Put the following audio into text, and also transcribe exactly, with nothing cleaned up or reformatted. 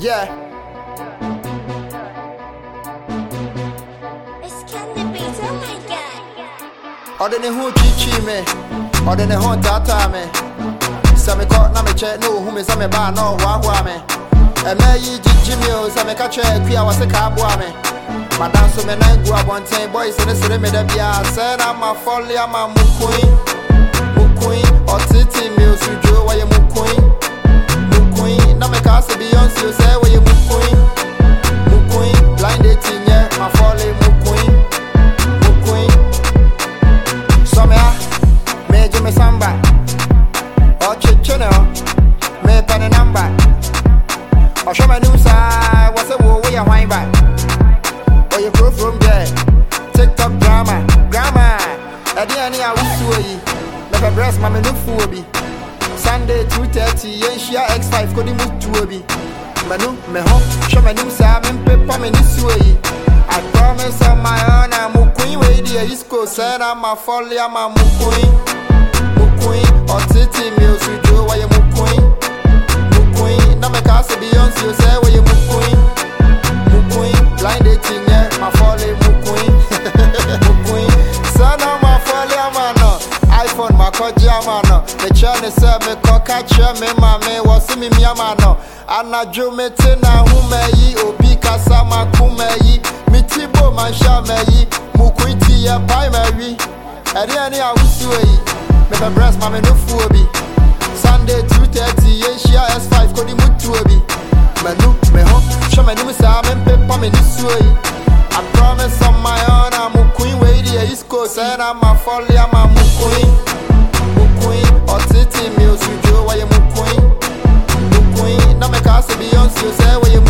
Yeah. It's Candy Beats, oh my god. Ordene who chichi me, ordene who tata me. Some caught na me check no who me some ba no wa me. E me yi jiji me o some ka check pia wa se ka boa me. Madam so me na go abonten boys in the sere me da bia say na ma folly ama mu queen. Mu queen o titi me o sujo wa ye mu queen. Mu queen na me ka se Beyonce o say wa ye mu queen. Mu queen blind dating yeah ma folly mu queen. Mu queen so me a me je me samba. O chichene o me pen number. O show me new side what's it wo we a wine back. Oh, you go from there. TikTok drama, drama. I didn't know how to never breast, mammy, no fool. Sunday, two thirty, yen share X five, could you move to a be? Manu, me home, show my new salmon, paper, me this way. I promise on my own, I'm a queen, way the East Coast, said I'm a folly, I'm a queen. Queen, or titty meals, you do why you queen. Queen, now my castle Beyonce, you say where you queen. Queen, blind dating, yeah, my folly, mu queen, mu queen. Son of my folly, amano. iPhone, my koja, mano. The channel said me coca, me mame, was me, me, amano. Anna Joe Metina, who may ye, Obi Kasama, Kumeyi, Mitibo, Manshameyi, Mukwiti, ya, by Mary. At the end, I will sway. Me the breast, mammy, no fooby. Sunday, two thirty, yeah, she S five, could you move to a be? Manu, me home, show my new salmon, paper, me this way. I promise on my own, I'm a queen, way the East Coast, and I'm a folly, I'm a queen. Mu queen, or titty meals, you do why you queen. Mu queen, now me cast Beyonce, you say where you